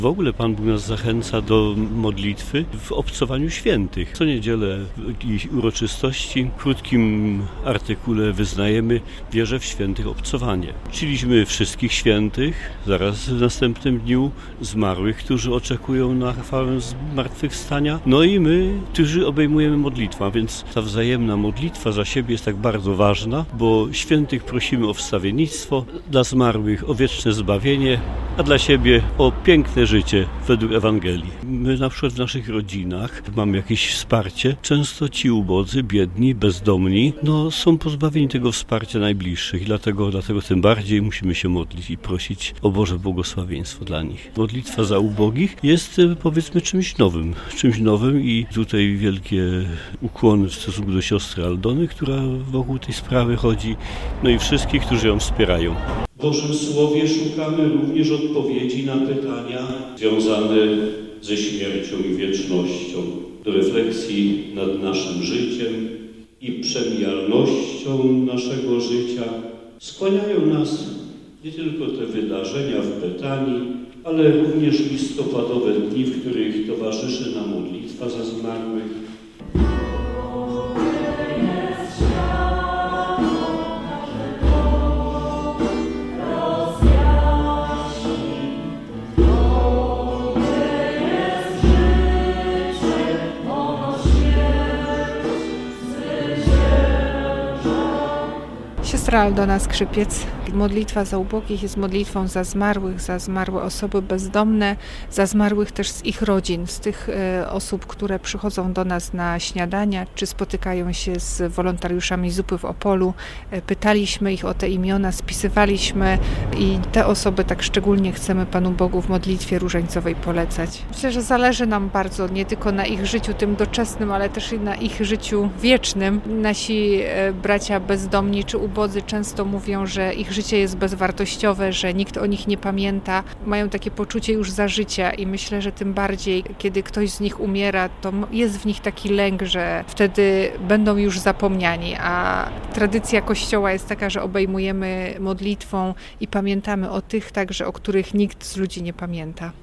W ogóle Pan Bóg nas zachęca do modlitwy w obcowaniu świętych. Co niedzielę w ich uroczystości w krótkim artykule wyznajemy wierę w świętych obcowanie. Czciliśmy wszystkich świętych, zaraz w następnym dniu zmarłych, którzy oczekują na chwałę zmartwychwstania. No i my, którzy obejmujemy modlitwę, a więc ta wzajemna modlitwa za siebie jest tak bardzo ważna, bo świętych prosimy o wstawiennictwo, dla zmarłych o wieczne zbawienie, a dla siebie o piękne życie według Ewangelii. My na przykład w naszych rodzinach mamy jakieś wsparcie. Często ci ubodzy, biedni, bezdomni, są pozbawieni tego wsparcia najbliższych i dlatego tym bardziej musimy się modlić i prosić o Boże błogosławieństwo dla nich. Modlitwa za ubogich jest, powiedzmy, czymś nowym i tutaj wielkie ukłony w stosunku do siostry Aldony, która wokół tej sprawy chodzi, i wszystkich, którzy ją wspierają. W Bożym Słowie szukamy również odpowiedzi na pytania związane ze śmiercią i wiecznością, do refleksji nad naszym życiem i przemijalnością naszego życia. Skłaniają nas nie tylko te wydarzenia w Betanii, ale również listopadowe dni, w których towarzyszy nam modlitwa za zmarłych. Siostra Aldona Skrzypiec. Modlitwa za ubogich jest modlitwą za zmarłe osoby bezdomne, za zmarłych też z ich rodzin, z tych osób, które przychodzą do nas na śniadania, czy spotykają się z wolontariuszami zupy w Opolu. Pytaliśmy ich o te imiona, spisywaliśmy i te osoby tak szczególnie chcemy Panu Bogu w modlitwie różańcowej polecać. Myślę, że zależy nam bardzo nie tylko na ich życiu tym doczesnym, ale też i na ich życiu wiecznym. Nasi bracia bezdomni czy ubodzy często mówią, że ich życie jest bezwartościowe, że nikt o nich nie pamięta. Mają takie poczucie już za życia i myślę, że tym bardziej, kiedy ktoś z nich umiera, to jest w nich taki lęk, że wtedy będą już zapomniani, a tradycja Kościoła jest taka, że obejmujemy modlitwą i pamiętamy o tych także, o których nikt z ludzi nie pamięta.